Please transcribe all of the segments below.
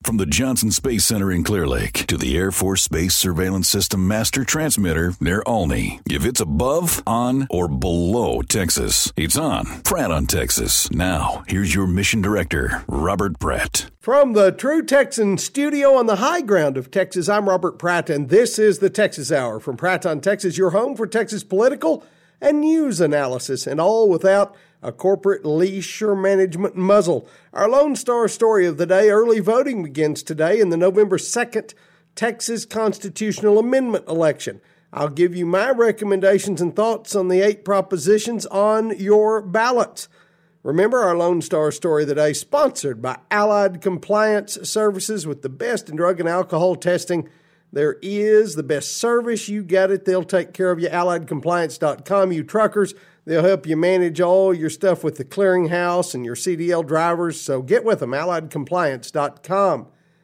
From the Johnson Space Center in Clear Lake to the Air Force Space Surveillance System Master Transmitter near Olney. If it's above, on, or below Texas, it's on. Pratt on Texas. Now, here's your mission director, Robert Pratt. From the True Texan studio on the high ground of Texas, I'm Robert Pratt, and this is the Texas Hour from Pratt on Texas, your home for Texas political and news analysis, and all without a corporate leash or management muzzle. Our Lone Star story of the day: early voting begins today in the November 2nd Texas constitutional amendment election. I'll give you my recommendations and thoughts on the 8 propositions on your ballots. Remember, our Lone Star story of the day sponsored by Allied Compliance Services. With the best in drug and alcohol testing there is, the best service, you got it. They'll take care of you. AlliedCompliance.com, you truckers. They'll help you manage all your stuff with the clearinghouse and your CDL drivers. So get with them, AlliedCompliance.com.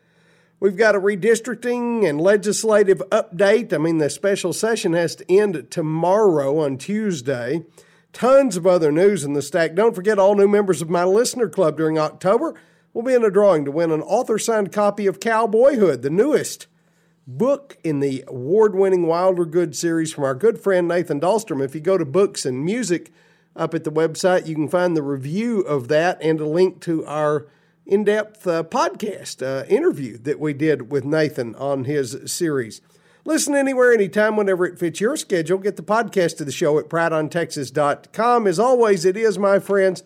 We've got a redistricting and legislative update. The special session has to end tomorrow on Tuesday. Tons of other news in the stack. Don't forget, all new members of my listener club during October will be in a drawing to win an author-signed copy of Cowboyhood, the newest book in the award-winning Wilder Good series from our good friend Nathan Dahlstrom. If you go to Books and Music up at the website, you can find the review of that and a link to our in-depth podcast interview that we did with Nathan on his series. Listen anywhere, anytime, whenever it fits your schedule. Get the podcast of the show at PrattOnTexas.com. As always, it is, my friends,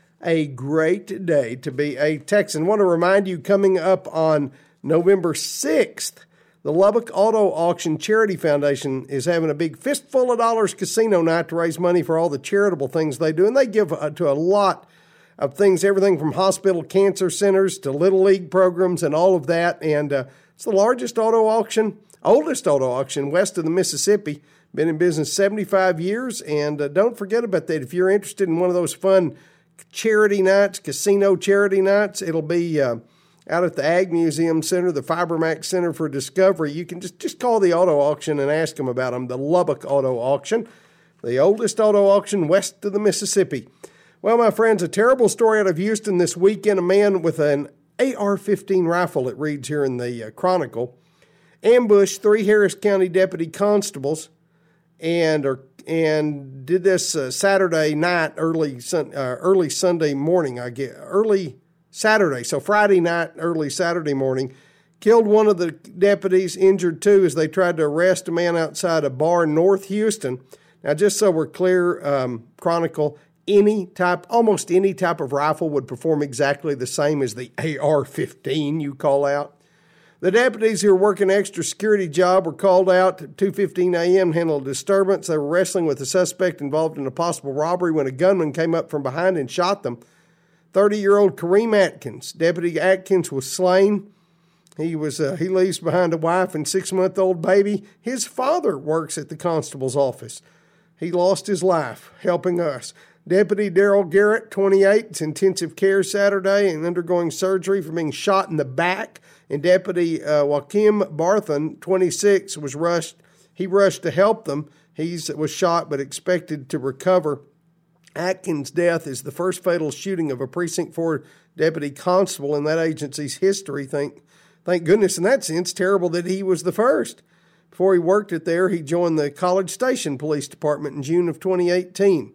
a great day to be a Texan. I want to remind you, coming up on November 6th, the Lubbock Auto Auction Charity Foundation is having a big Fistful of Dollars casino night to raise money for all the charitable things they do. And they give to a lot of things, everything from hospital cancer centers to Little League programs and all of that. And it's the largest auto auction, oldest auto auction west of the Mississippi. Been in business 75 years. And don't forget about that. If you're interested in one of those fun charity nights, casino charity nights, it'll be out at the Ag Museum Center, the FiberMax Center for Discovery. You can just call the auto auction and ask them about them, the Lubbock Auto Auction, the oldest auto auction west of the Mississippi. Well, my friends, a terrible story out of Houston this weekend. A man with an AR-15 rifle, it reads here in the Chronicle, ambushed 3 Harris County deputy constables and did this Saturday night, early Sunday morning, early Saturday. So Friday night, early Saturday morning, killed one of the deputies, injured 2 as they tried to arrest a man outside a bar in North Houston. Now, just so we're clear, Chronicle, almost any type of rifle would perform exactly the same as the AR-15 you call out. The deputies who were working an extra security job were called out at 2:15 a.m. to handle a disturbance. They were wrestling with a suspect involved in a possible robbery when a gunman came up from behind and shot them. 30-year-old Kareem Atkins. Deputy Atkins was slain. He leaves behind a wife and 6-month-old baby. His father works at the constable's office. He lost his life helping us. Deputy Daryl Garrett, 28, is intensive care Saturday and undergoing surgery for being shot in the back. And Deputy Joaquim Barthen, 26, was rushed. He rushed to help them. He was shot but expected to recover. Atkins' death is the first fatal shooting of a Precinct 4 deputy constable in that agency's history. Thank goodness in that sense. Terrible that he was the first. Before he worked it there, he joined the College Station Police Department in June of 2018.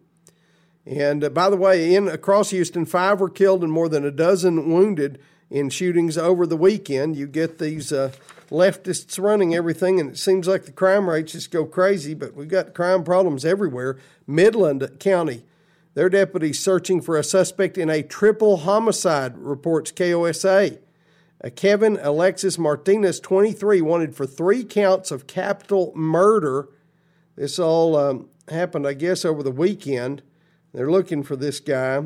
And by the way, across Houston, 5 were killed and more than a dozen wounded in shootings over the weekend. You get these leftists running everything, and it seems like the crime rates just go crazy, but we've got crime problems everywhere. Midland County, their deputies searching for a suspect in a triple homicide, reports KOSA. Kevin Alexis Martinez, 23, wanted for 3 counts of capital murder. This all happened, I guess, over the weekend. They're looking for this guy.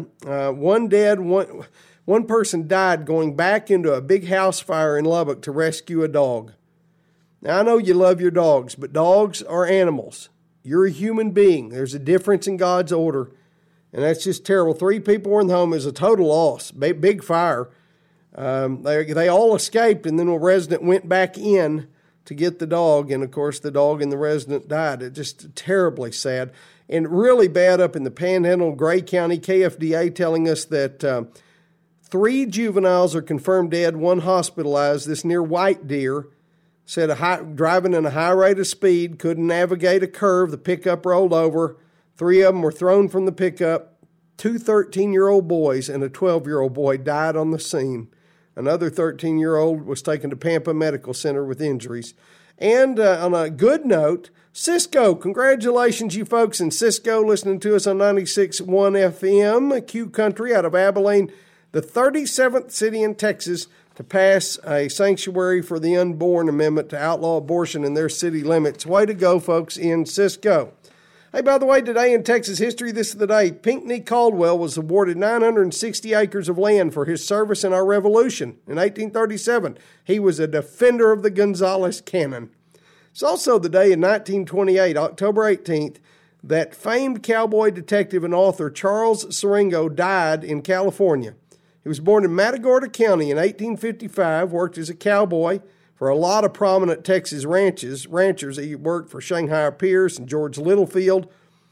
One person died going back into a big house fire in Lubbock to rescue a dog. Now, I know you love your dogs, but dogs are animals. You're a human being. There's a difference in God's order. And that's just terrible. 3 people were in the home. It was a total loss. Big fire. They all escaped, and then a resident went back in to get the dog. And, of course, the dog and the resident died. It's just terribly sad. And really bad up in the Panhandle, Gray County, KFDA telling us that 3 juveniles are confirmed dead, 1 hospitalized. This near White Deer. Said driving in a high rate of speed, couldn't navigate a curve. The pickup rolled over. 3 of them were thrown from the pickup. 2 13-year-old boys and a 12-year-old boy died on the scene. Another 13-year-old was taken to Pampa Medical Center with injuries. And on a good note, Cisco, congratulations, you folks in Cisco listening to us on 96.1 FM, Q Country out of Abilene, the 37th city in Texas to pass a sanctuary for the unborn amendment to outlaw abortion in their city limits. Way to go, folks in Cisco. Hey, by the way, today in Texas history, this is the day Pinckney Caldwell was awarded 960 acres of land for his service in our revolution. In 1837, he was a defender of the Gonzales Cannon. It's also the day in 1928, October 18th, that famed cowboy detective and author Charles Siringo died in California. He was born in Matagorda County in 1855, worked as a cowboy for a lot of prominent Texas ranchers. He worked for Shanghai Pierce and George Littlefield.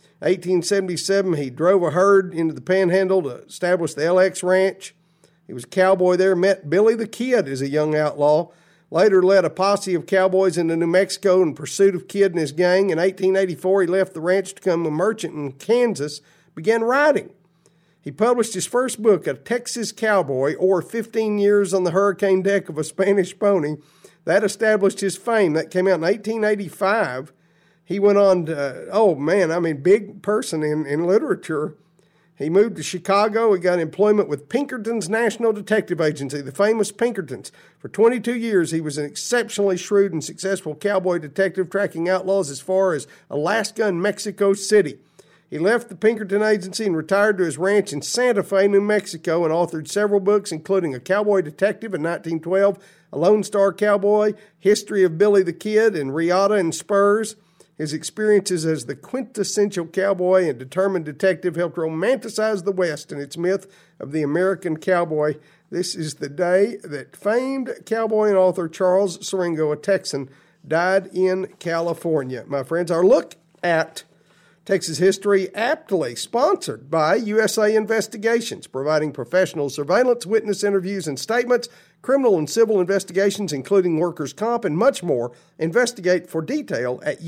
1877, he drove a herd into the Panhandle to establish the LX Ranch. He was a cowboy there, met Billy the Kid as a young outlaw. Later led a posse of cowboys into New Mexico in pursuit of Kid and his gang. In 1884, he left the ranch to become a merchant in Kansas, began writing. He published his first book, A Texas Cowboy, or 15 Years on the Hurricane Deck of a Spanish Pony. That established his fame. That came out in 1885. He went on to, big person in literature. He moved to Chicago. He got employment with Pinkerton's National Detective Agency, the famous Pinkertons. For 22 years, he was an exceptionally shrewd and successful cowboy detective, tracking outlaws as far as Alaska and Mexico City. He left the Pinkerton Agency and retired to his ranch in Santa Fe, New Mexico, and authored several books, including A Cowboy Detective in 1912, A Lone Star Cowboy, History of Billy the Kid, and Riata and Spurs. His experiences as the quintessential cowboy and determined detective helped romanticize the West and its myth of the American cowboy. This is the day that famed cowboy and author Charles Siringo, a Texan, died in California. My friends, our look at Texas history aptly sponsored by USA Investigations, providing professional surveillance, witness interviews and statements, criminal and civil investigations, including workers' comp, and much more. Investigate for detail at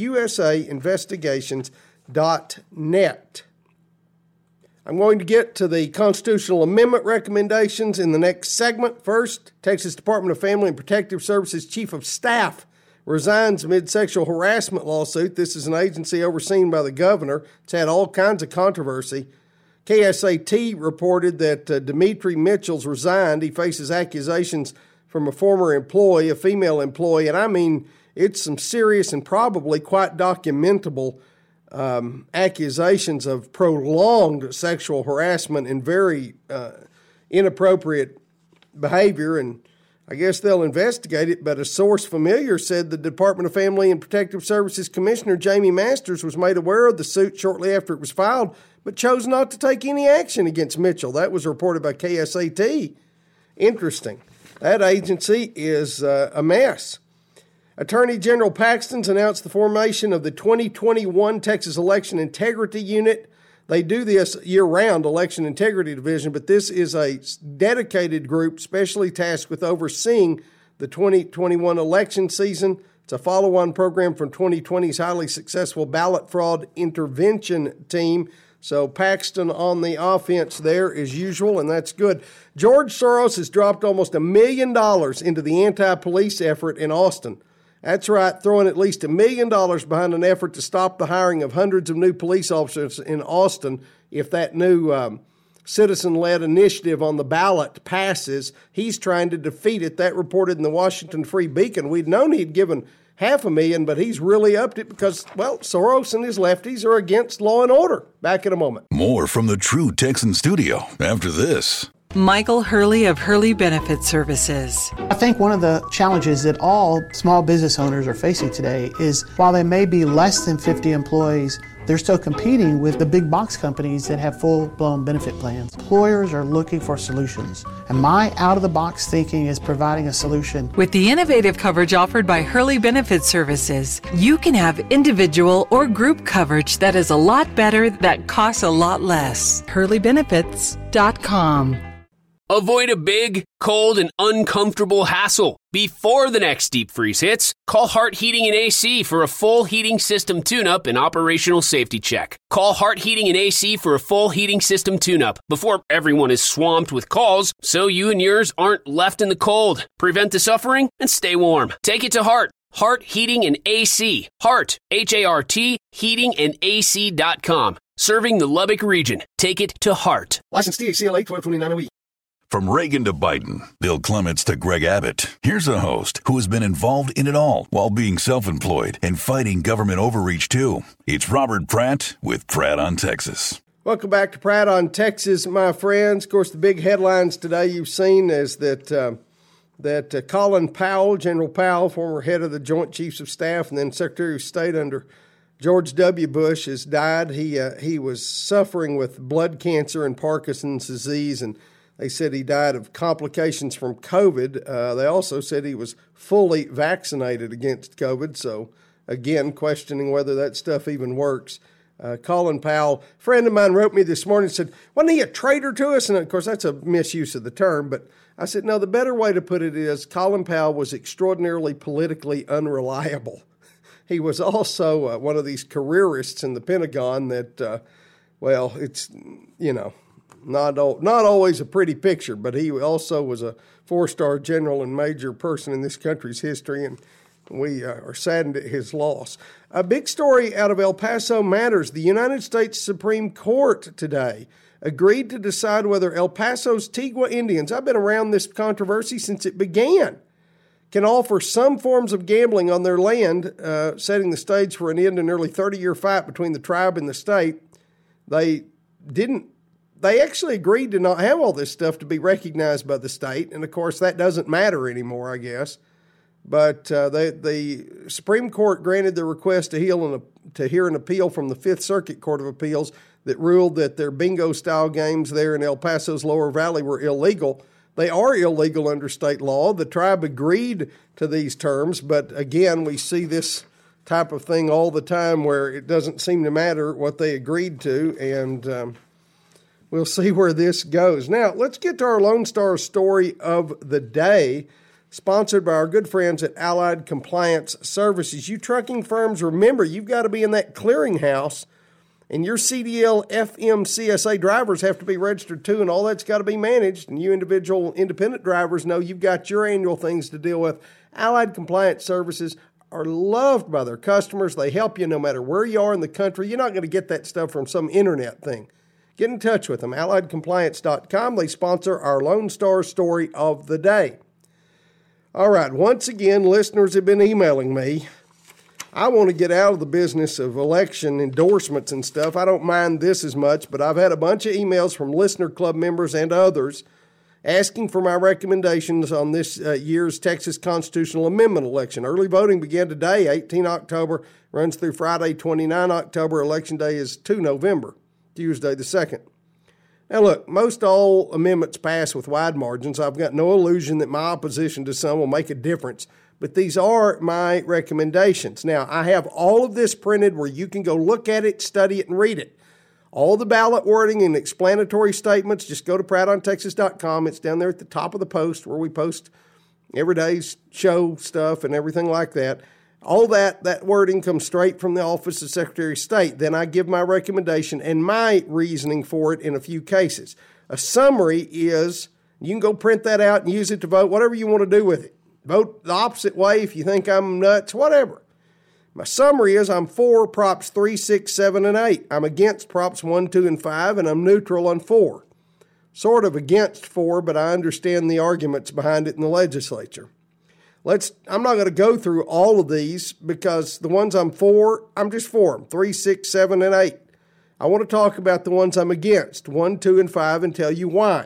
usainvestigations.net. I'm going to get to the constitutional amendment recommendations in the next segment. First, Texas Department of Family and Protective Services Chief of Staff resigns amid sexual harassment lawsuit. This is an agency overseen by the governor. It's had all kinds of controversy. KSAT reported that Demetri Mitchell's resigned. He faces accusations from a former employee, a female employee, and I mean, it's some serious and probably quite documentable accusations of prolonged sexual harassment and very inappropriate behavior, and I guess they'll investigate it, but a source familiar said the Department of Family and Protective Services Commissioner Jamie Masters was made aware of the suit shortly after it was filed, but chose not to take any action against Mitchell. That was reported by KSAT. Interesting. That agency is a mess. Attorney General Paxton's announced the formation of the 2021 Texas Election Integrity Unit. They do this year-round, Election Integrity Division, but this is a dedicated group specially tasked with overseeing the 2021 election season. It's a follow-on program from 2020's highly successful ballot fraud intervention team. So Paxton on the offense there as usual, and that's good. George Soros has dropped almost $1 million into the anti-police effort in Austin. That's right, throwing at least $1 million behind an effort to stop the hiring of hundreds of new police officers in Austin if that new citizen-led initiative on the ballot passes. He's trying to defeat it. That reported in the Washington Free Beacon. We'd known he'd given $500,000, but he's really upped it because, well, Soros and his lefties are against law and order. Back in a moment. More from the True Texan Studio after this. Michael Hurley of Hurley Benefit Services. I think one of the challenges that all small business owners are facing today is while they may be less than 50 employees, they're still competing with the big box companies that have full-blown benefit plans. Employers are looking for solutions, and my out-of-the-box thinking is providing a solution. With the innovative coverage offered by Hurley Benefit Services, you can have individual or group coverage that is a lot better, that costs a lot less. HurleyBenefits.com. Avoid a big, cold, and uncomfortable hassle. Before the next deep freeze hits, call Hart Heating and AC for a full heating system tune-up and operational safety check. Call Hart Heating and AC for a full heating system tune-up before everyone is swamped with calls, so you and yours aren't left in the cold. Prevent the suffering and stay warm. Take it to Hart. Hart Heating and AC. Hart, H-A-R-T, heatingandac.com. Serving the Lubbock region. Take it to Hart. License DACLA 1229OE. From Reagan to Biden, Bill Clements to Greg Abbott, here's a host who has been involved in it all while being self-employed and fighting government overreach too. It's Robert Pratt with Pratt on Texas. Welcome back to Pratt on Texas, my friends. Of course, the big headlines today you've seen is that Colin Powell, General Powell, former head of the Joint Chiefs of Staff and then Secretary of State under George W. Bush, has died. He was suffering with blood cancer and Parkinson's disease, and they said he died of complications from COVID. They also said he was fully vaccinated against COVID. So, again, questioning whether that stuff even works. Colin Powell, a friend of mine, wrote me this morning and said, wasn't he a traitor to us? And, of course, that's a misuse of the term. But I said, no, the better way to put it is Colin Powell was extraordinarily politically unreliable. He was also one of these careerists in the Pentagon that, it's, not always a pretty picture, but he also was a four-star general and major person in this country's history, and we are saddened at his loss. A big story out of El Paso matters. The United States Supreme Court today agreed to decide whether El Paso's Tigua Indians, I've been around this controversy since it began, can offer some forms of gambling on their land, setting the stage for an end to a nearly 30-year fight between the tribe and the state. They actually agreed to not have all this stuff to be recognized by the state, and of course that doesn't matter anymore, I guess. But the Supreme Court granted the request to hear an appeal from the Fifth Circuit Court of Appeals that ruled that their bingo-style games there in El Paso's Lower Valley were illegal. They are illegal under state law. The tribe agreed to these terms, but again, we see this type of thing all the time where it doesn't seem to matter what they agreed to, and we'll see where this goes. Now, let's get to our Lone Star story of the day, sponsored by our good friends at Allied Compliance Services. You trucking firms, remember, you've got to be in that clearinghouse, and your CDL FMCSA drivers have to be registered too, and all that's got to be managed. And you individual independent drivers know you've got your annual things to deal with. Allied Compliance Services are loved by their customers. They help you no matter where you are in the country. You're not going to get that stuff from some internet thing. Get in touch with them, AlliedCompliance.com. They sponsor our Lone Star story of the day. All right, once again, listeners have been emailing me. I want to get out of the business of election endorsements and stuff. I don't mind this as much, but I've had a bunch of emails from Listener Club members and others asking for my recommendations on this year's Texas Constitutional Amendment election. Early voting began today, 18 October, runs through Friday, 29 October. Election day is 2 November, Tuesday the 2nd. Now look, most all amendments pass with wide margins. I've got no illusion that my opposition to some will make a difference, but these are my recommendations. Now, I have all of this printed where you can go look at it, study it, and read it. All the ballot wording and explanatory statements, just go to PrattOnTexas.com. It's down there at the top of the post where we post every day's show stuff and everything like that. All that wording comes straight from the Office of Secretary of State. Then I give my recommendation and my reasoning for it in a few cases. A summary is, you can go print that out and use it to vote, whatever you want to do with it. Vote the opposite way if you think I'm nuts, whatever. My summary is I'm for Props 3, 6, 7, and 8. I'm against Props 1, 2, and 5, and I'm neutral on 4. Sort of against 4, but I understand the arguments behind it in the legislature. I'm not going to go through all of these because the ones I'm for, I'm just for them, 3, 6, 7, and 8. I want to talk about the ones I'm against, 1, 2, and 5, and tell you why.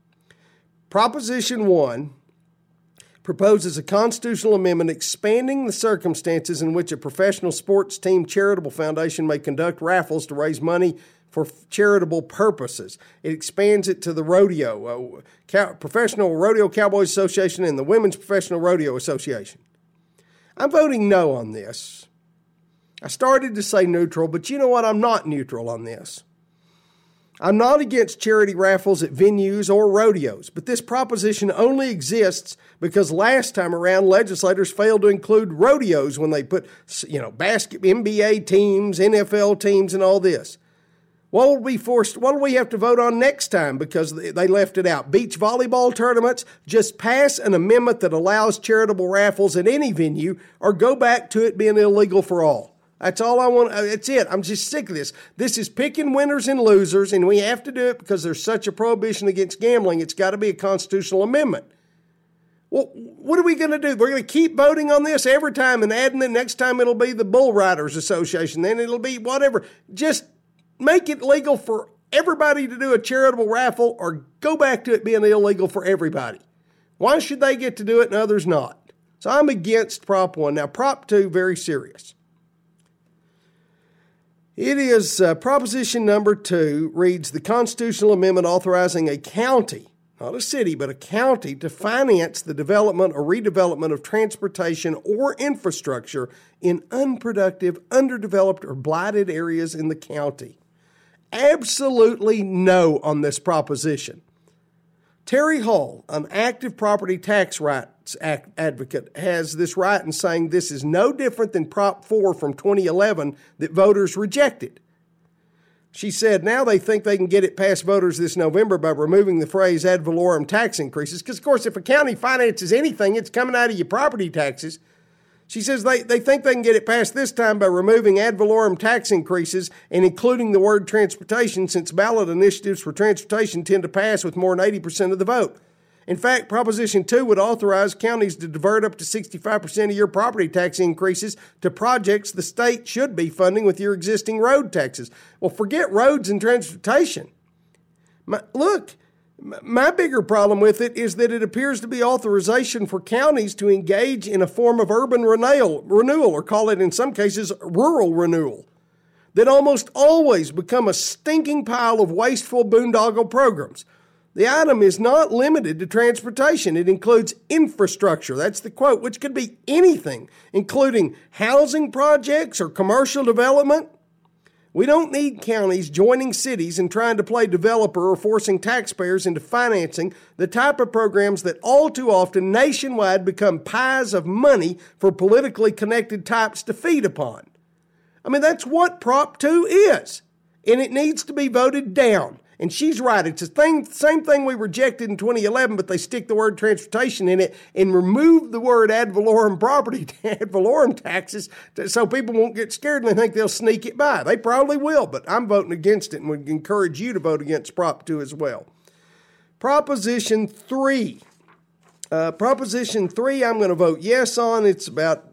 Proposition 1 proposes a constitutional amendment expanding the circumstances in which a professional sports team charitable foundation may conduct raffles to raise money for charitable purposes. It expands it to the rodeo, Professional Rodeo Cowboys Association and the Women's Professional Rodeo Association. I'm voting no on this. I started to say neutral, but you know what? I'm not neutral on this. I'm not against charity raffles at venues or rodeos, but this proposition only exists because last time around legislators failed to include rodeos when they put, NBA teams, NFL teams, and all this. What will we have to vote on next time because they left it out? Beach volleyball tournaments? Just pass an amendment that allows charitable raffles at any venue or go back to it being illegal for all. That's all I want. That's it. I'm just sick of this. This is picking winners and losers, and we have to do it because there's such a prohibition against gambling. It's got to be a constitutional amendment. Well, what are we going to do? We're going to keep voting on this every time and adding it. Next time it'll be the Bull Riders Association. Then it'll be whatever. Just make it legal for everybody to do a charitable raffle or go back to it being illegal for everybody. Why should they get to do it and others not? So I'm against Prop 1. Now, Prop 2, very serious. It is Proposition number 2 reads, the constitutional amendment authorizing a county, not a city, but a county to finance the development or redevelopment of transportation or infrastructure in unproductive, underdeveloped, or blighted areas in the county. Absolutely no on this proposition. Terry Hall, an active property tax rights advocate, has this right in saying this is no different than Prop 4 from 2011 that voters rejected. She said now they think they can get it past voters this November by removing the phrase ad valorem tax increases, because, of course, if a county finances anything, it's coming out of your property taxes. She says they think they can get it passed this time by removing ad valorem tax increases and including the word transportation, since ballot initiatives for transportation tend to pass with more than 80% of the vote. In fact, Proposition 2 would authorize counties to divert up to 65% of your property tax increases to projects the state should be funding with your existing road taxes. Well, forget roads and transportation. My bigger problem with it is that it appears to be authorization for counties to engage in a form of urban renewal, or call it in some cases rural renewal, that almost always become a stinking pile of wasteful boondoggle programs. The item is not limited to transportation. It includes infrastructure, that's the quote, which could be anything, including housing projects or commercial development. We don't need counties joining cities and trying to play developer or forcing taxpayers into financing the type of programs that all too often nationwide become pies of money for politically connected types to feed upon. I mean, that's what Prop 2 is, and it needs to be voted down. And she's right. It's the same thing we rejected in 2011, but they stick the word transportation in it and remove the word ad valorem ad valorem taxes so people won't get scared and they think they'll sneak it by. They probably will, but I'm voting against it and would encourage you to vote against Prop 2 as well. Proposition 3. Proposition 3 I'm going to vote yes on. It's about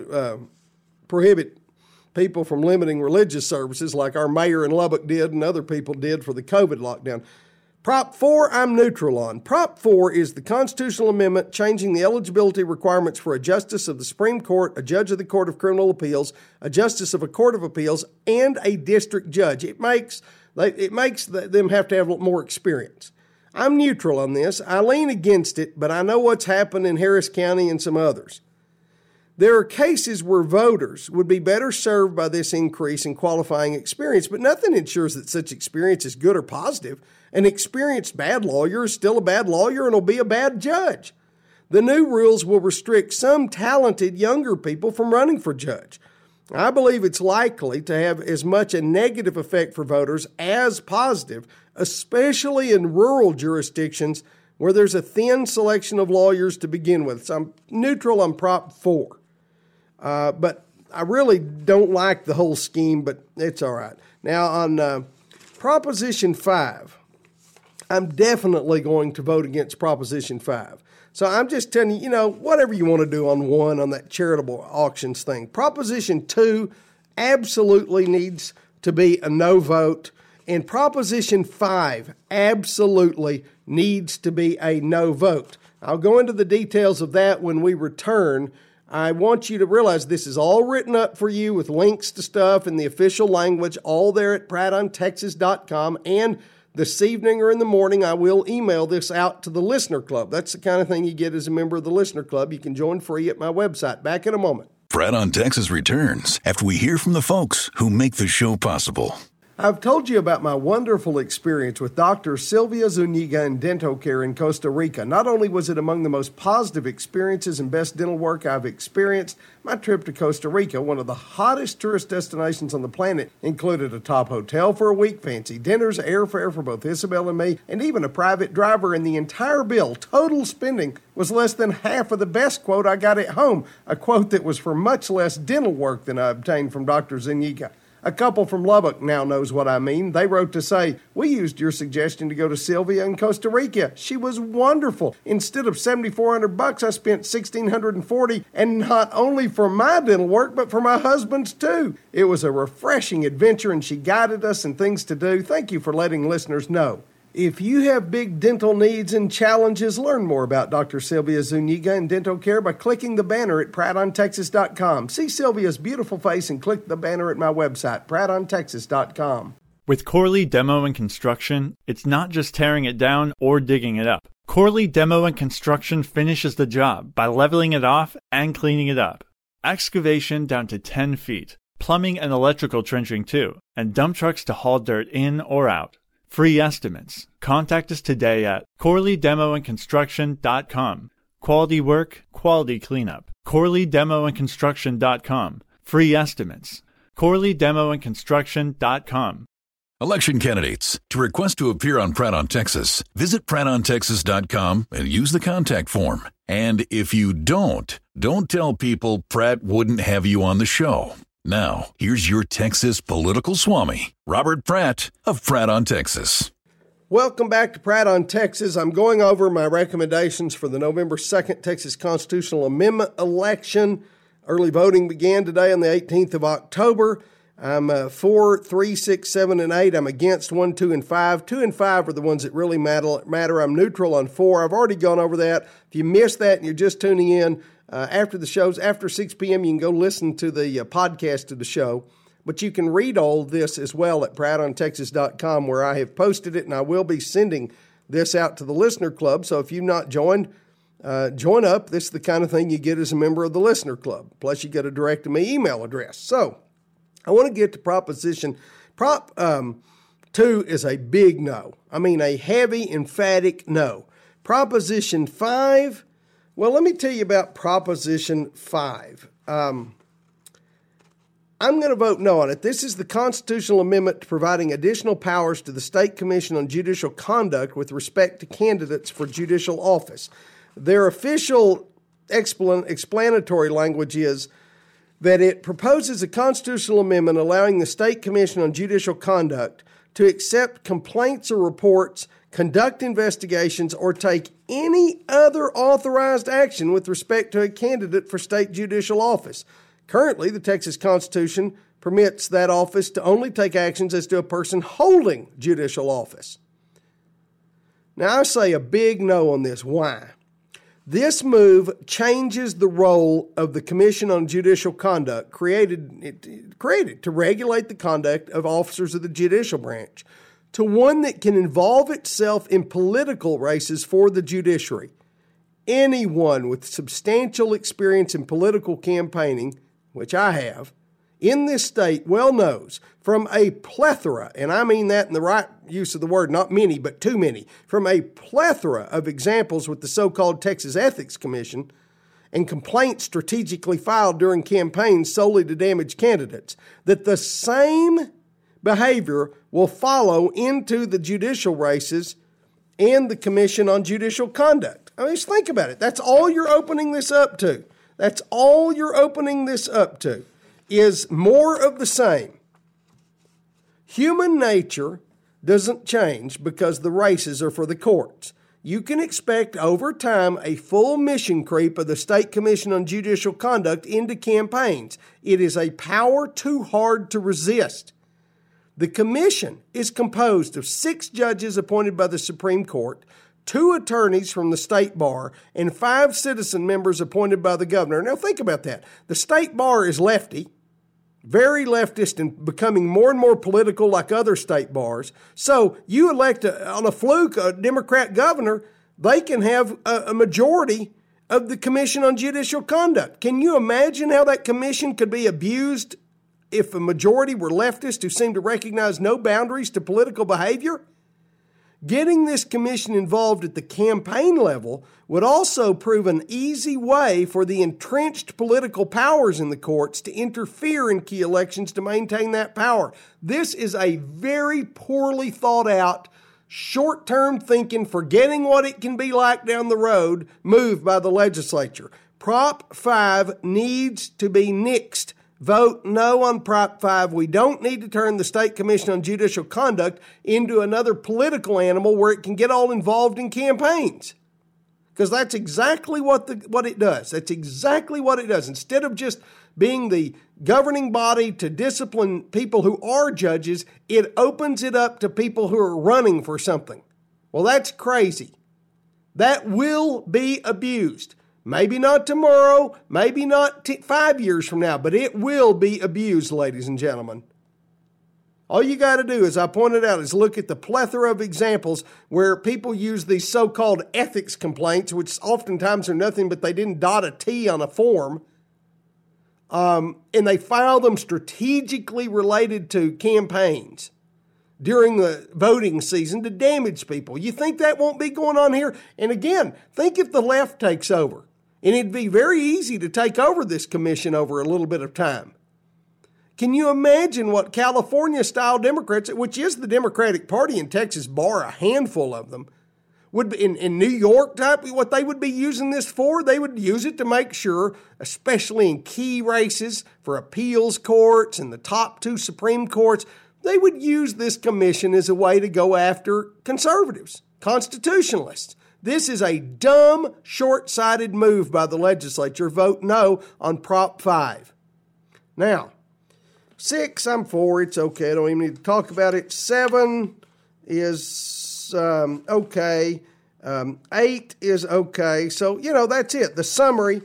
prohibit people from limiting religious services like our mayor in Lubbock did and other people did for the COVID lockdown. Prop 4, I'm neutral on. Prop 4 is the constitutional amendment changing the eligibility requirements for a justice of the Supreme Court, a judge of the Court of Criminal Appeals, a justice of a court of appeals, and a district judge. It makes them have to have more experience. I'm neutral on this. I lean against it, but I know what's happened in Harris County and some others. There are cases where voters would be better served by this increase in qualifying experience, but nothing ensures that such experience is good or positive. An experienced bad lawyer is still a bad lawyer and will be a bad judge. The new rules will restrict some talented younger people from running for judge. I believe it's likely to have as much a negative effect for voters as positive, especially in rural jurisdictions where there's a thin selection of lawyers to begin with. So I'm neutral on Prop 4. But I really don't like the whole scheme, but it's all right. Now, on Proposition 5, I'm definitely going to vote against Proposition 5. So I'm just telling you, whatever you want to do on that charitable auctions thing. Proposition 2 absolutely needs to be a no vote, and Proposition 5 absolutely needs to be a no vote. I'll go into the details of that when we return. I want you to realize this is all written up for you with links to stuff in the official language, all there at PrattOnTexas.com. And this evening or in the morning, I will email this out to the Listener Club. That's the kind of thing you get as a member of the Listener Club. You can join free at my website. Back in a moment. Pratt on Texas returns after we hear from the folks who make the show possible. I've told you about my wonderful experience with Dr. Sylvia Zuniga in Dental Care in Costa Rica. Not only was it among the most positive experiences and best dental work I've experienced, my trip to Costa Rica, one of the hottest tourist destinations on the planet, included a top hotel for a week, fancy dinners, airfare for both Isabel and me, and even a private driver, and the entire bill, total spending, was less than half of the best quote I got at home, a quote that was for much less dental work than I obtained from Dr. Zuniga. A couple from Lubbock now knows what I mean. They wrote to say, "We used your suggestion to go to Sylvia in Costa Rica. She was wonderful. Instead of $7,400, I spent $1,640, and not only for my dental work, but for my husband's too. It was a refreshing adventure, and she guided us in things to do. Thank you for letting listeners know." If you have big dental needs and challenges, learn more about Dr. Sylvia Zuniga and Dental Care by clicking the banner at PrattOnTexas.com. See Sylvia's beautiful face and click the banner at my website, PrattOnTexas.com. With Corley Demo and Construction, it's not just tearing it down or digging it up. Corley Demo and Construction finishes the job by leveling it off and cleaning it up. Excavation down to 10 feet, plumbing and electrical trenching too, and dump trucks to haul dirt in or out. Free estimates. Contact us today at CorleyDemoandConstruction.com. Quality work, quality cleanup. CorleyDemoandConstruction.com. Free estimates. CorleyDemoandConstruction.com. Election candidates, to request to appear on Pratt on Texas, visit PrattOnTexas.com and use the contact form. And if you don't tell people Pratt wouldn't have you on the show. Now, here's your Texas political swami, Robert Pratt of Pratt on Texas. Welcome back to Pratt on Texas. I'm going over my recommendations for the November 2nd Texas Constitutional Amendment election. Early voting began today on the 18th of October. I'm 4, 3, 6, 7, and 8. I'm against 1, 2, and 5. 2 and 5 are the ones that really matter. I'm neutral on 4. I've already gone over that. If you missed that and you're just tuning in, after the shows, after 6 p.m., you can go listen to the podcast of the show. But you can read all this as well at PrattOnTexas.com, where I have posted it, and I will be sending this out to the Listener Club. So if you've not joined, join up. This is the kind of thing you get as a member of the Listener Club. Plus, you get a direct-to-me email address. So I want to get to Proposition. Prop 2 is a big no. I mean, a heavy, emphatic no. Proposition 5... Well, let me tell you about Proposition 5. I'm going to vote no on it. This is the constitutional amendment providing additional powers to the State Commission on Judicial Conduct with respect to candidates for judicial office. Their official explanatory language is that it proposes a constitutional amendment allowing the State Commission on Judicial Conduct to accept complaints or reports, conduct investigations, or take any other authorized action with respect to a candidate for state judicial office. Currently, the Texas Constitution permits that office to only take actions as to a person holding judicial office. Now, I say a big no on this. Why? This move changes the role of the Commission on Judicial Conduct created to regulate the conduct of officers of the judicial branch to one that can involve itself in political races for the judiciary. Anyone with substantial experience in political campaigning, which I have, in this state well knows from a plethora, and I mean that in the right use of the word, not many, but too many, from a plethora of examples with the so-called Texas Ethics Commission and complaints strategically filed during campaigns solely to damage candidates, that the same behavior will follow into the judicial races and the Commission on Judicial Conduct. I mean, just think about it. That's all you're opening this up to. That's all you're opening this up to, is more of the same. Human nature doesn't change because the races are for the courts. You can expect over time a full mission creep of the State Commission on Judicial Conduct into campaigns. It is a power too hard to resist. The commission is composed of 6 judges appointed by the Supreme Court, 2 attorneys from the state bar, and 5 citizen members appointed by the governor. Now think about that. The state bar is lefty, very leftist, and becoming more and more political like other state bars. So you elect on a fluke a Democrat governor, they can have a majority of the Commission on Judicial Conduct. Can you imagine how that commission could be abused if a majority were leftists who seem to recognize no boundaries to political behavior? Getting this commission involved at the campaign level would also prove an easy way for the entrenched political powers in the courts to interfere in key elections to maintain that power. This is a very poorly thought out, short-term thinking, forgetting what it can be like down the road, move by the legislature. Prop 5 needs to be nixed. Vote no on Prop 5. We don't need to turn the State Commission on Judicial Conduct into another political animal where it can get all involved in campaigns. Because that's exactly what it does. That's exactly what it does. Instead of just being the governing body to discipline people who are judges, it opens it up to people who are running for something. Well, that's crazy. That will be abused. Maybe not tomorrow, maybe not 5 years from now, but it will be abused, ladies and gentlemen. All you got to do, as I pointed out, is look at the plethora of examples where people use these so-called ethics complaints, which oftentimes are nothing but they didn't dot a T on a form, and they file them strategically related to campaigns during the voting season to damage people. You think that won't be going on here? And again, think if the left takes over. And it'd be very easy to take over this commission over a little bit of time. Can you imagine what California-style Democrats, which is the Democratic Party in Texas, bar a handful of them, would be in New York type, what they would be using this for? They would use it to make sure, especially in key races for appeals courts and the top 2 Supreme Courts, they would use this commission as a way to go after conservatives, constitutionalists. This is a dumb, short-sighted move by the legislature. Vote no on Prop 5. Now, 6, I'm for. It's okay. I don't even need to talk about it. 7 is okay. 8 is okay. So, that's it. The summary.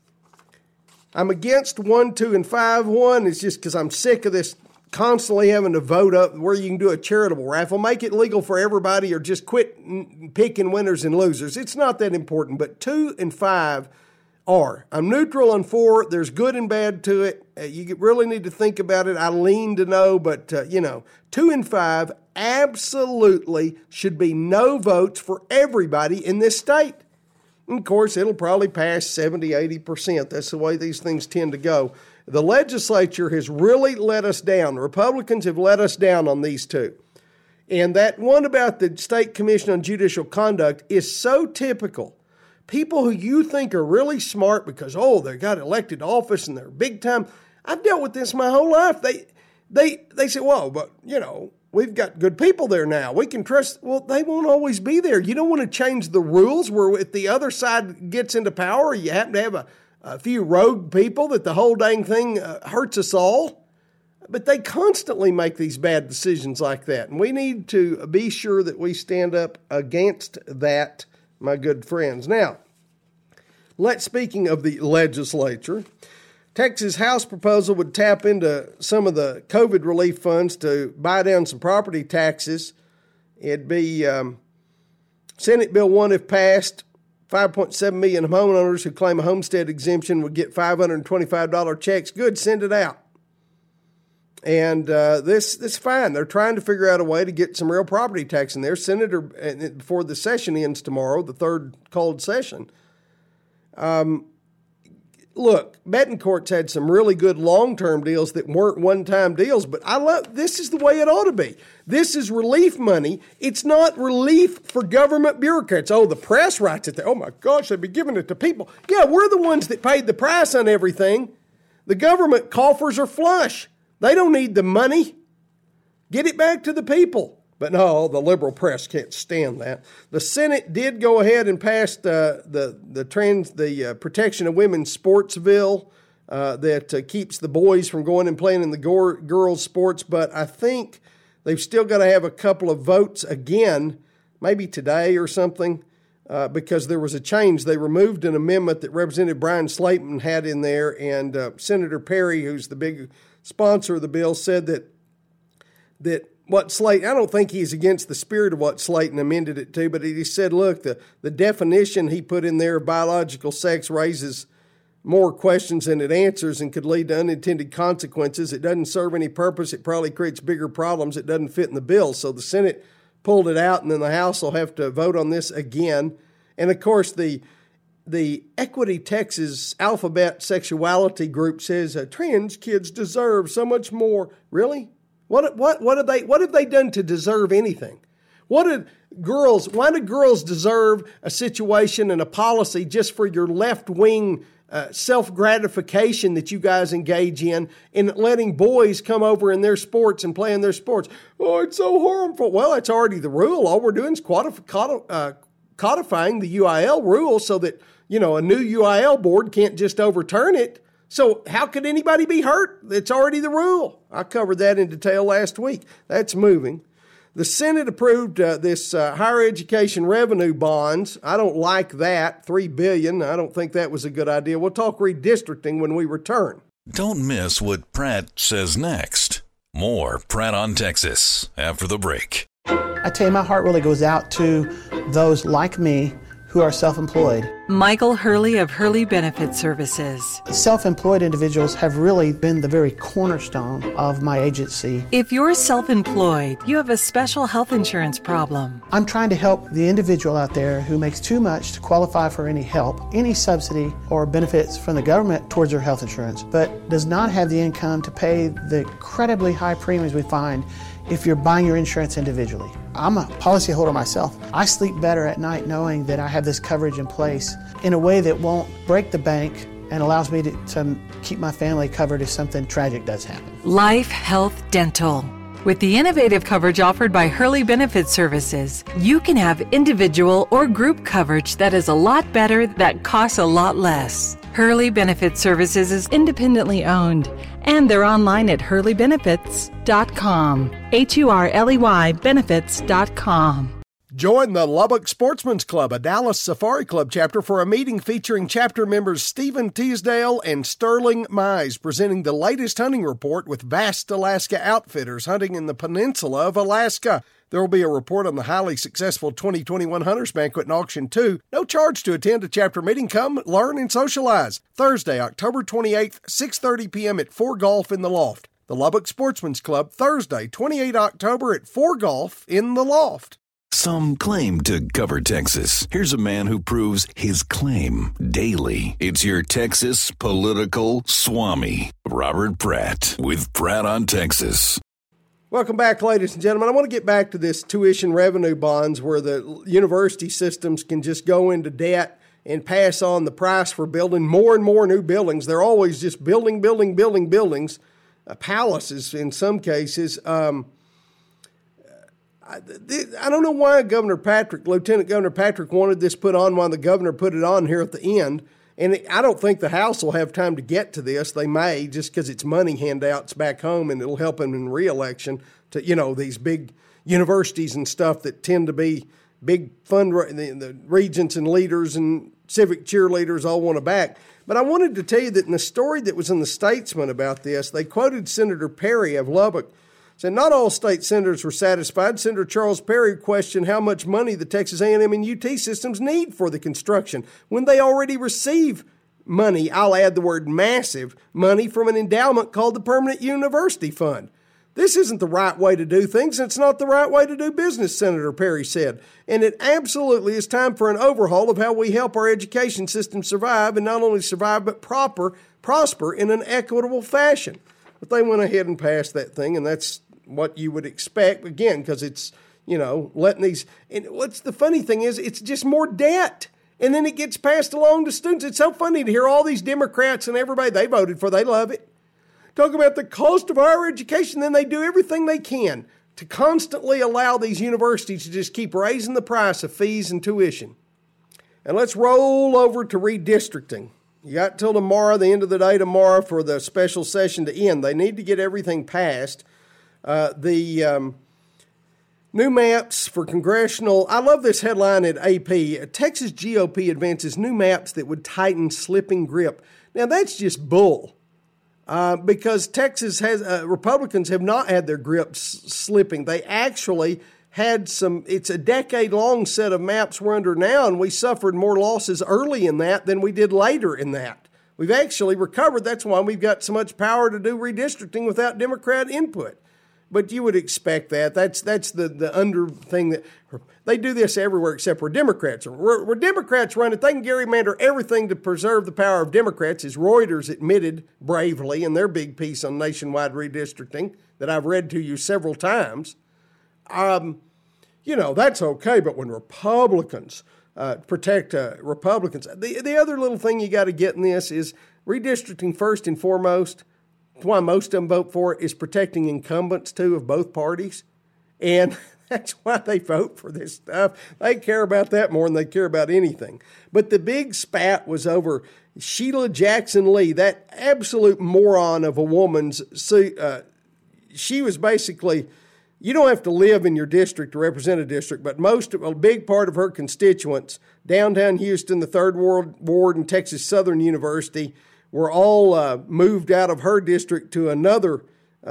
I'm against 1, 2, and 5. 1 is just because I'm sick of this constantly having to vote up where you can do a charitable raffle. Make it legal for everybody or just quit picking winners and losers. It's not that important, but 2 and 5 are. I'm neutral on 4. There's good and bad to it. You really need to think about it. I lean to no, but 2 and 5 absolutely should be no votes for everybody in this state. And of course, it'll probably pass 70, 80%. That's the way these things tend to go. The legislature has really let us down. The Republicans have let us down on these 2. And that one about the State Commission on Judicial Conduct is so typical. People who you think are really smart because, they got elected to office and they're big time. I've dealt with this my whole life. They say, well, but, we've got good people there now. We can trust. Well, they won't always be there. You don't want to change the rules where if the other side gets into power, you happen to have a few rogue people that the whole dang thing hurts us all. But they constantly make these bad decisions like that. And we need to be sure that we stand up against that, my good friends. Now, speaking of the legislature, Texas House proposal would tap into some of the COVID relief funds to buy down some property taxes. It'd be Senate Bill 1 if passed. 5.7 million homeowners who claim a homestead exemption would get $525 checks. Good, send it out. And this is fine. They're trying to figure out a way to get some real property tax in there. Senator, before the session ends tomorrow, the third called session. Look, Betancourt's had some really good long-term deals that weren't one-time deals, but this is the way it ought to be. This is relief money. It's not relief for government bureaucrats. Oh, the press writes it there. Oh my gosh, they'd be giving it to people. Yeah, we're the ones that paid the price on everything. The government coffers are flush. They don't need the money. Get it back to the people. But no, the liberal press can't stand that. The Senate did go ahead and pass the Protection of Women's Sports bill that keeps the boys from going and playing in the girls' sports. But I think they've still got to have a couple of votes again, maybe today or something, because there was a change. They removed an amendment that Representative Brian Slayton had in there, and Senator Perry, who's the big sponsor of the bill, said that what Slayton, I don't think he's against the spirit of what Slayton amended it to, but he said, look, the definition he put in there of biological sex raises more questions than it answers and could lead to unintended consequences. It doesn't serve any purpose. It probably creates bigger problems. It doesn't fit in the bill. So the Senate pulled it out, and then the House will have to vote on this again. And, of course, the Equity Texas Alphabet Sexuality Group says trans kids deserve so much more. Really? What have they done to deserve anything? Why do girls deserve a situation and a policy just for your left-wing self-gratification that you guys engage in letting boys come over in their sports and play in their sports? Oh, it's so harmful. Well, that's already the rule. All we're doing is codifying the UIL rule so that, a new UIL board can't just overturn it. So how could anybody be hurt? It's already the rule. I covered that in detail last week. That's moving. The Senate approved this higher education revenue bonds. I don't like that. $3 billion. I don't think that was a good idea. We'll talk redistricting when we return. Don't miss what Pratt says next. More Pratt on Texas after the break. I tell you, my heart really goes out to those like me who are self-employed. Michael Hurley of Hurley Benefit Services. Self-employed individuals have really been the very cornerstone of my agency. If you're self-employed, you have a special health insurance problem. I'm trying to help the individual out there who makes too much to qualify for any help, any subsidy or benefits from the government towards their health insurance, but does not have the income to pay the incredibly high premiums we find if you're buying your insurance individually. I'm a policyholder myself. I sleep better at night knowing that I have this coverage in place in a way that won't break the bank and allows me to keep my family covered if something tragic does happen. Life, Health, Dental. With the innovative coverage offered by Hurley Benefit Services, you can have individual or group coverage that is a lot better, that costs a lot less. Hurley Benefit Services is independently owned, and they're online at hurleybenefits.com. HURLEY benefits.com. Join the Lubbock Sportsman's Club, a Dallas Safari Club chapter, for a meeting featuring chapter members Stephen Teasdale and Sterling Mize, presenting the latest hunting report with Vast Alaska Outfitters hunting in the peninsula of Alaska. There will be a report on the highly successful 2021 Hunters Banquet and Auction, too. No charge to attend a chapter meeting. Come, learn, and socialize. Thursday, October 28th, 6:30 p.m. at 4 Golf in the Loft. The Lubbock Sportsman's Club, Thursday, 28 October at 4 Golf in the Loft. Some claim to cover Texas. Here's a man who proves his claim daily. It's your Texas political swami, Robert Pratt, with Pratt on Texas. Welcome back, ladies and gentlemen. I want to get back to this tuition revenue bonds where the university systems can just go into debt and pass on the price for building more and more new buildings. They're always just building buildings, palaces in some cases. I don't know why Lieutenant Governor Patrick wanted this put on while the governor put it on here at the end. And I don't think the House will have time to get to this. They may, just because it's money handouts back home, and it'll help them in re-election to, these big universities and stuff that tend to be big the regents and leaders and civic cheerleaders all want to back. But I wanted to tell you that in the story that was in the Statesman about this, they quoted Senator Perry of Lubbock. Said not all state senators were satisfied. Senator Charles Perry questioned how much money the Texas A&M and UT systems need for the construction when they already receive money, I'll add the word massive, money from an endowment called the Permanent University Fund. This isn't the right way to do things. It's not the right way to do business, Senator Perry said. And it absolutely is time for an overhaul of how we help our education system survive, and not only survive, but prosper in an equitable fashion. But they went ahead and passed that thing, and that's what you would expect, again, because it's, letting these, and what's the funny thing is, it's just more debt, and then it gets passed along to students. It's so funny to hear all these Democrats and everybody they voted for, they love it, talk about the cost of higher education, then they do everything they can to constantly allow these universities to just keep raising the price of fees and tuition. And let's roll over to redistricting. You got till tomorrow, the end of the day tomorrow, for the special session to end. They need to get everything passed. The new maps for congressional, I love this headline at AP, Texas GOP advances new maps that would tighten slipping grip. Now that's just bull, because Texas Republicans have not had their grips slipping. They actually had it's a decade-long set of maps we're under now, and we suffered more losses early in that than we did later in that. We've actually recovered. That's why we've got so much power to do redistricting without Democrat input. But you would expect that. That's the under thing that they do this everywhere except where Democrats are. Where Democrats run it, they can gerrymander everything to preserve the power of Democrats, as Reuters admitted bravely in their big piece on nationwide redistricting that I've read to you several times. That's okay. But when Republicans protect Republicans, the other little thing you got to get in this is redistricting first and foremost. Why most of them vote for it is protecting incumbents, too, of both parties. And that's why they vote for this stuff. They care about that more than they care about anything. But the big spat was over Sheila Jackson Lee, that absolute moron of a woman's. She was basically, you don't have to live in your district to represent a district, but a big part of her constituents, downtown Houston, the 3rd Ward, and Texas Southern University, were all moved out of her district to another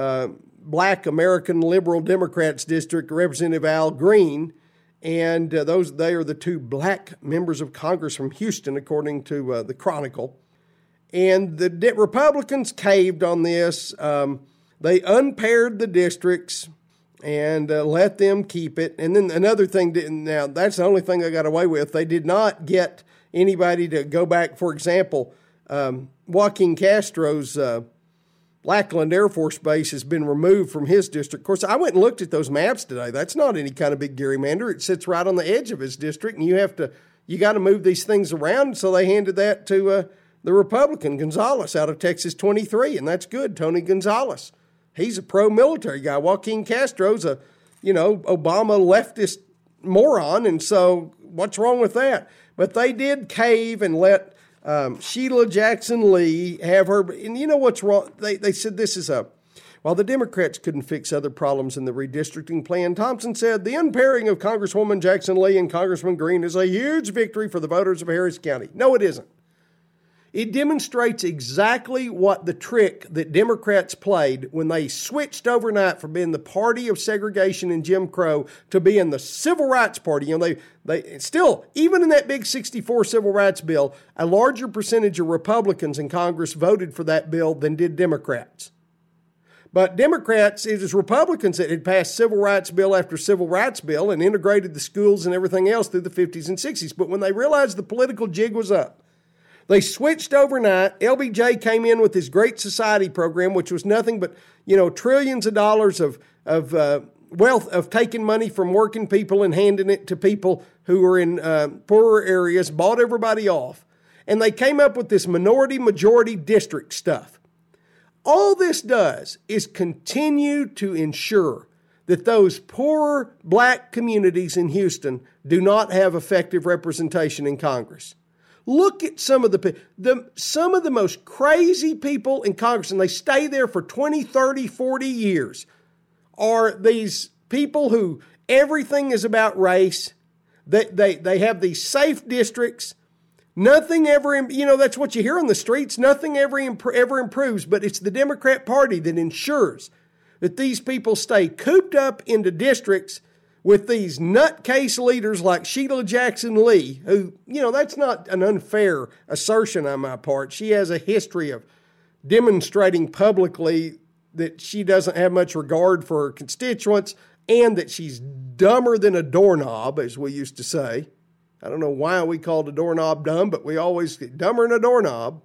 Black American Liberal Democrats district, Representative Al Green, and they are the 2 black members of Congress from Houston, according to the Chronicle. And the Republicans caved on this. They unpaired the districts and let them keep it. And then another thing, now that's the only thing they got away with. They did not get anybody to go back, for example, Joaquin Castro's Lackland Air Force Base has been removed from his district. Of course, I went and looked at those maps today. That's not any kind of big gerrymander. It sits right on the edge of his district, and you got to move these things around. So they handed that to the Republican, Gonzalez, out of Texas 23, and that's good. Tony Gonzalez. He's a pro-military guy. Joaquin Castro's a, Obama leftist moron, and so what's wrong with that? But they did cave and let Sheila Jackson Lee have her, and you know what's wrong? They said this is while the Democrats couldn't fix other problems in the redistricting plan, Thompson said the unpairing of Congresswoman Jackson Lee and Congressman Green is a huge victory for the voters of Harris County. No, it isn't. It demonstrates exactly what the trick that Democrats played when they switched overnight from being the party of segregation and Jim Crow to being the civil rights party. They still, even in that big 64 civil rights bill, a larger percentage of Republicans in Congress voted for that bill than did Democrats. But Democrats, it was Republicans that had passed civil rights bill after civil rights bill and integrated the schools and everything else through the 50s and 60s. But when they realized the political jig was up, they switched overnight. LBJ came in with his Great Society program, which was nothing but, trillions of dollars of wealth, of taking money from working people and handing it to people who were in poorer areas, bought everybody off. And they came up with this minority-majority district stuff. All this does is continue to ensure that those poorer black communities in Houston do not have effective representation in Congress. Look at some of the most crazy people in Congress, and they stay there for 20, 30, 40 years, are these people who everything is about race. They have these safe districts. Nothing ever, that's what you hear on the streets. Nothing ever improves, but it's the Democrat Party that ensures that these people stay cooped up into districts with these nutcase leaders like Sheila Jackson Lee, who, that's not an unfair assertion on my part. She has a history of demonstrating publicly that she doesn't have much regard for her constituents and that she's dumber than a doorknob, as we used to say. I don't know why we called a doorknob dumb, but we always get dumber than a doorknob.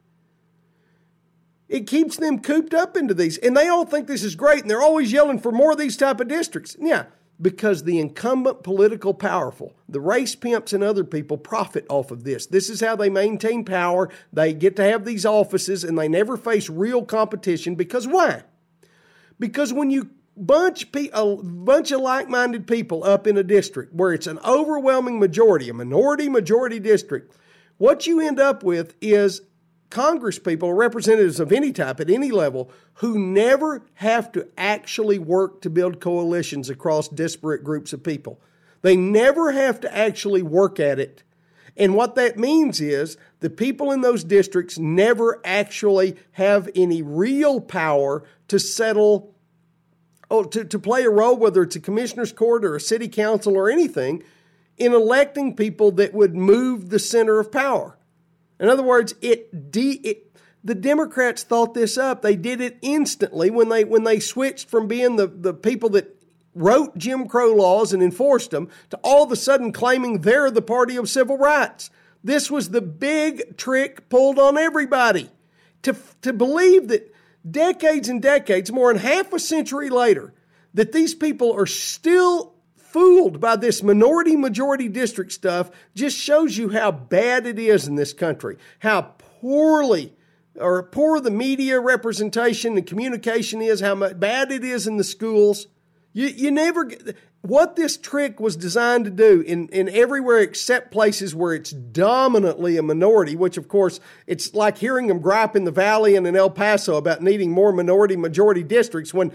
It keeps them cooped up into these, and they all think this is great, and they're always yelling for more of these type of districts. Yeah. Because the incumbent political powerful, the race pimps and other people profit off of this. This is how they maintain power. They get to have these offices and they never face real competition. Because why? Because when you bunch a bunch of like-minded people up in a district where it's an overwhelming majority, a minority-majority district, what you end up with is Congress people, or representatives of any type at any level, who never have to actually work to build coalitions across disparate groups of people. They never have to actually work at it. And what that means is the people in those districts never actually have any real power to settle, to play a role, whether it's a commissioner's court or a city council or anything, in electing people that would move the center of power. In other words, the Democrats thought this up. They did it instantly when they switched from being the people that wrote Jim Crow laws and enforced them to all of a sudden claiming they're the party of civil rights. This was the big trick pulled on everybody. To believe that decades and decades, more than half a century later, that these people are still fooled by this minority-majority district stuff just shows you how bad it is in this country, how poor the media representation and communication is, how bad it is in the schools. You never get what this trick was designed to do in everywhere except places where it's dominantly a minority, which of course it's like hearing them gripe in the Valley and in El Paso about needing more minority-majority districts when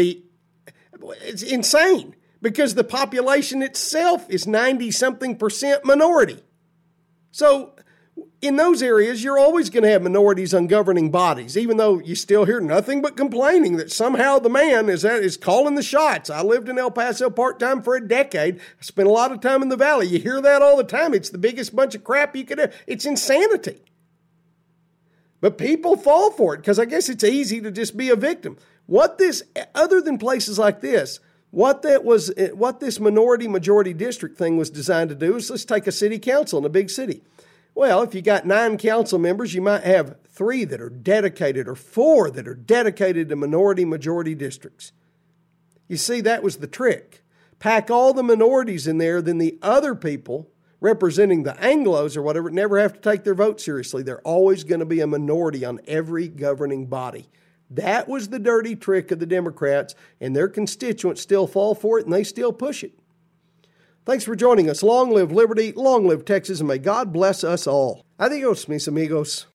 it's insane because the population itself is 90-something% minority. So in those areas, you're always going to have minorities on governing bodies, even though you still hear nothing but complaining that somehow the man is calling the shots. I lived in El Paso part-time for a decade. I spent a lot of time in the Valley. You hear that all the time. It's the biggest bunch of crap you could have. It's insanity. But people fall for it because I guess it's easy to just be a victim. Other than places like this, what this minority-majority district thing was designed to do is let's take a city council in a big city. Well, if you got 9 council members, you might have 3 that are dedicated or 4 that are dedicated to minority-majority districts. You see, that was the trick. Pack all the minorities in there, then the other people representing the Anglos or whatever never have to take their vote seriously. They're always going to be a minority on every governing body. That was the dirty trick of the Democrats, and their constituents still fall for it, and they still push it. Thanks for joining us. Long live liberty, long live Texas, and may God bless us all. Adios, mis amigos.